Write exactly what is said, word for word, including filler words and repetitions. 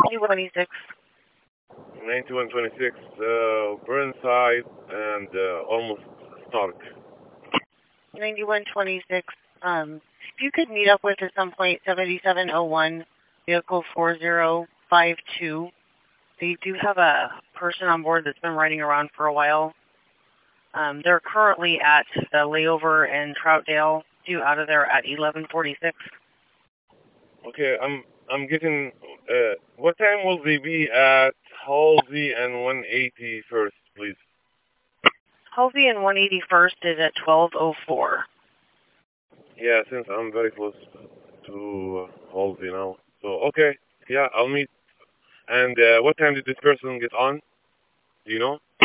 ninety-one twenty-six. ninety-one twenty-six, uh, Burnside and uh, almost Stark. ninety-one twenty-six. Um, if you could meet up with at some point seventy-seven oh one, vehicle four zero five two. They do have a person on board that's been riding around for a while. Um, they're currently at the layover in Troutdale, due out of there at eleven forty-six. Okay, I'm I'm getting. Uh, what time will they be at Halsey and one eighty-first, please? Halsey and one eighty-first is at twelve oh four. Yeah, since I'm very close to uh, Halsey now. So okay, yeah, I'll meet. And uh, what time did this person get on? Do you know?